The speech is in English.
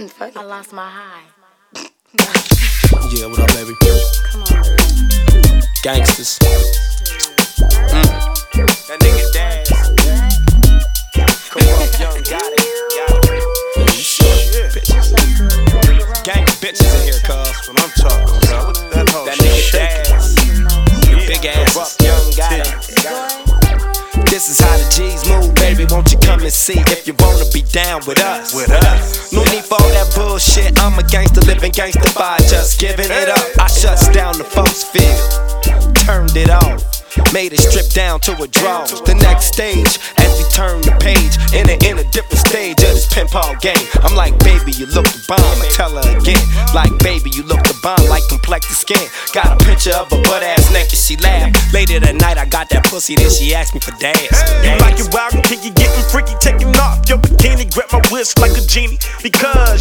I lost my high. Yeah, what up, baby? Come on. Gangsters. That nigga Daz. Come up, young, got it. Gang bitches in here, cuz. That's what I'm talking about. What that hoe? That nigga Daz. Big ass. Up, young, got it. This is how the G's move, baby. Won't you come and see if you wanna be down with us? No need for all that bullshit. I'm a gangster living gangster by just giving it up. I shuts down the folks' feel, turned it off, made it strip down to a draw. The next stage, as we turn the page, in a different stage of this pinball game. I'm like, baby, you look the bomb. I tell her again, like, baby, you look the bomb, like complected skin. Got a picture of her butt ass naked, she laughed. Later that night, I got that pussy, then she asked me for dance. You like it wild, can you getting freaky, taking off your bikini, grab my wrist like a genie, because